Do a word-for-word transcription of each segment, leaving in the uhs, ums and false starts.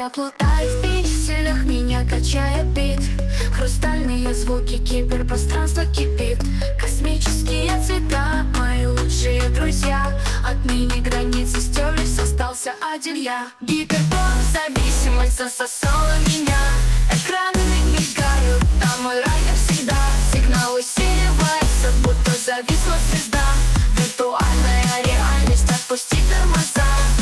Я плутаю в пикселях, меня качает бит. Хрустальные звуки, киберпространство кипит. Космические цвета, мои лучшие друзья. Отныне границы стерлись, остался один я. Гиперпоп, зависимость засосала меня. Экраны мигают, там мой рай навсегда. Сигнал усиливается, будто зависла звезда. Виртуальная реальность, отпусти тормоза.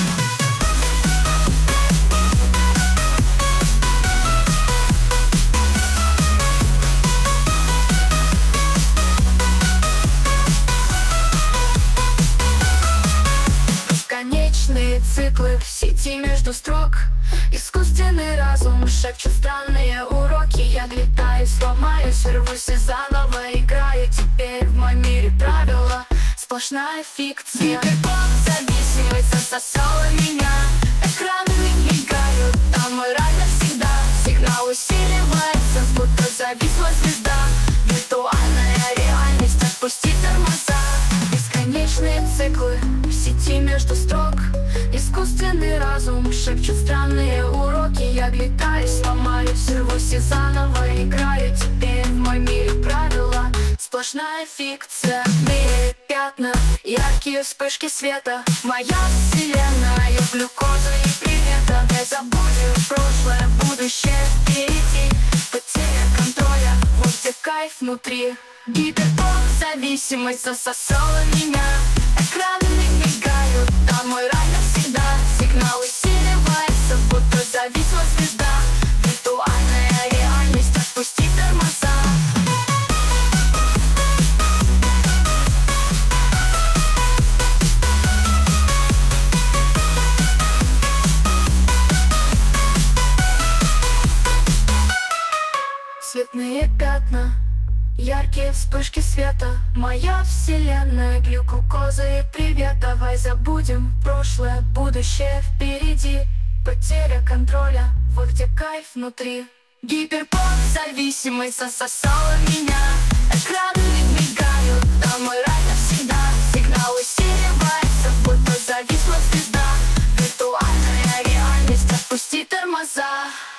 Бесконечные циклы в сети между строк. Искусственный разум шепчет странные уроки. Я летаю, сломаюсь, рвусь и заново играю. Теперь в моем мире правила сплошная фикция. Гиперпоп, зависимость засосала меня. Экраны мигают, там мой рай навсегда. Сигнал усиливается, будто зависла звезда. Виртуальная реальность, отпусти тормоза. Бесконечные циклы в сети между строк. Искусственный разум шепчет странные уроки. Я глотаюсь, сломаюсь, рвусь и заново играю. Теперь в моем мире правила сплошная фикция. В мире пятна, яркие вспышки света. Моя вселенная, глюкоза и привет. Давай забудем прошлое, будущее впереди. Потеря контроля, вот где кайф внутри. Гиперпоп, зависимость засосала меня. Экраны мигают, там мой рай навсегда. Сигнал усиливается, будто зависла звезда. Виртуальная реальность, отпусти тормоза. Цветные пятна, яркие вспышки света. Моя вселенная, глюкоза и привет. Давай забудем прошлое, будущее впереди. Потеря контроля, вот где кайф внутри. Гиперпоп, зависимость засосала меня. Экраны мигают, там мой рай навсегда. Сигнал усиливается, будто зависла звезда. Виртуальная реальность, отпусти тормоза.